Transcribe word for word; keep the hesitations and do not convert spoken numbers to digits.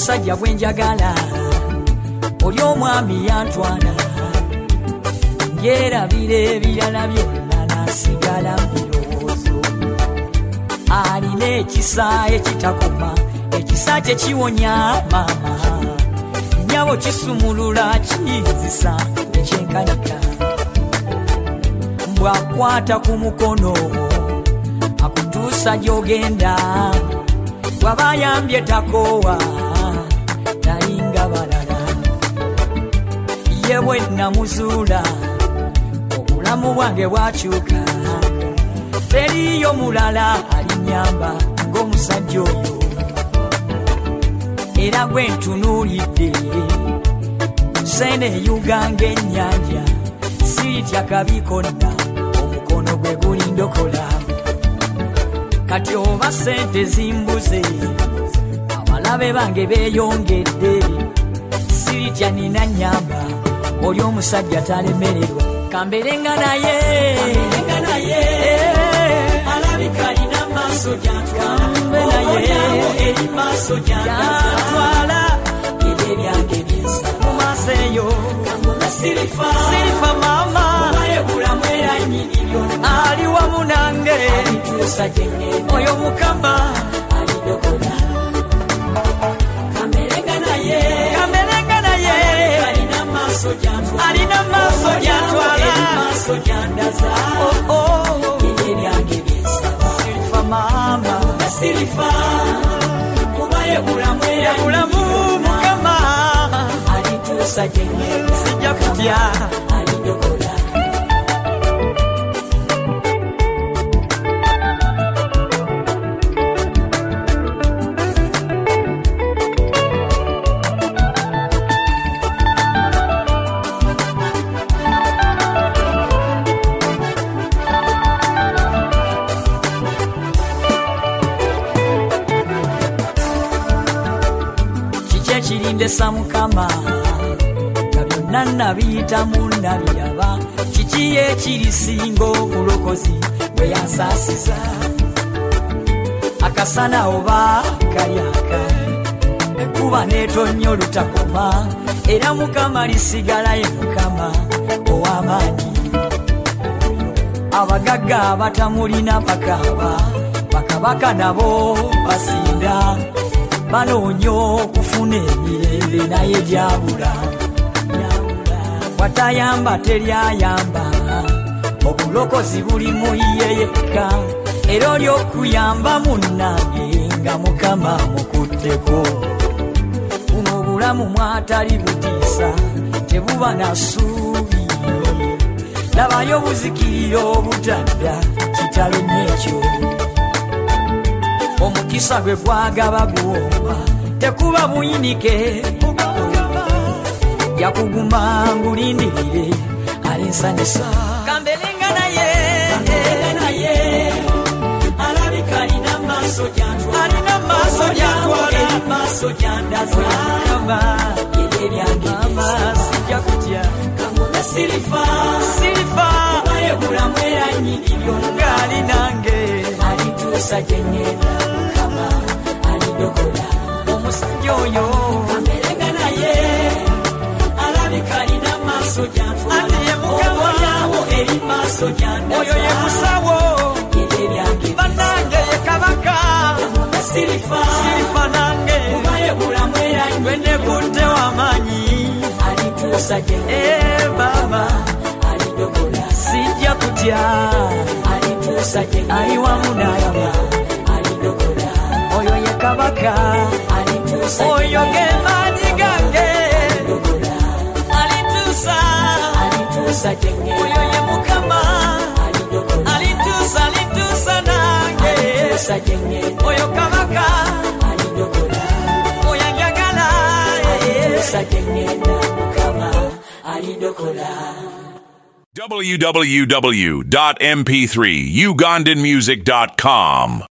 omusajja gwe njagala oli omwami yantwana ngerabira ebirala byonna nasigala birowoozo alina ekisa ekitakoma ekisa kyekiwonya maama nyabo kisumulula kiyinzisa ekyenkanika bwakwata ku mukono akutuusa gy'ogenda wabayambye takoowa nalinga balala ye bwe namuzuula obulamu bwange bwakyuka teriyo mulala alinyamba ng'omusajja oyo era gwe ntunuulidde sene yuganga ennyanja siritya kabi konna omukono gwe gulindokola kati oba sente zimbuze abalabe bange beeyongedde siritya nina nyamba oli omusajja talemererwa kamberenga naye alabika alina maaso gyantwala ebyo ebyange byesa mu maaso eyo sirifa maama ayebulamu era nnyini byonna ali wamu nange oyo mukama alidokola kamberenga naye alina maaso gyantwala ebyo ebyange byesa sirifa maama sirifa kuba yebulamu era mukama alituusa gyengenda sijja kutya alidokola kirindesa mukama nga byonna nabiyitamu nabiraba kiki ekirisinga obulokozi bwe yansaasiza akasana oba kalyaka ekuba n'etonnya olutakoma era mukama lisigalayo mukama ow'amaanyi abagagga abatamulina bakaaba bakabaka nabo basinda banoonya okufuna emirembe naye gyabula watayamba teryayamba obulokozi buli mu ye yekka era oli okuyamba munnange nga mukama mukutteko buno obulamu mwatali butiisa tebuba na ssuubi labayo obuzikirira obutadda kitalo n'ekyo omukisa gwe gwagaba guwomba tekuba buyinike yakuguma ngulindirire alinsanisa kambelenga naye alabika alina maaso gyandaza ebyo ebyange sijja kutya sirifa ayebulamu era nnyini byonna ali nange alituusa gyengenda mukama alidokola omusajja oyo kamberenga naye alabika alina maaso gyantwalaoyawo eri maaso gyandaza oyo ye musawo bannange ye kabaka sirifa nange ayebulamu era gwenekutte w'amaanyi alituusa gyengenda baba alidokola sijja kutya alituusa gyengenda ali wamu naye alidokola oyo ye kabaka alituusa oyo ge maanyi gange alituusa oyo ye mukama alituusa alituusa nange oyo kabaka oyo njagala w w w dot m p three ugandan music dot com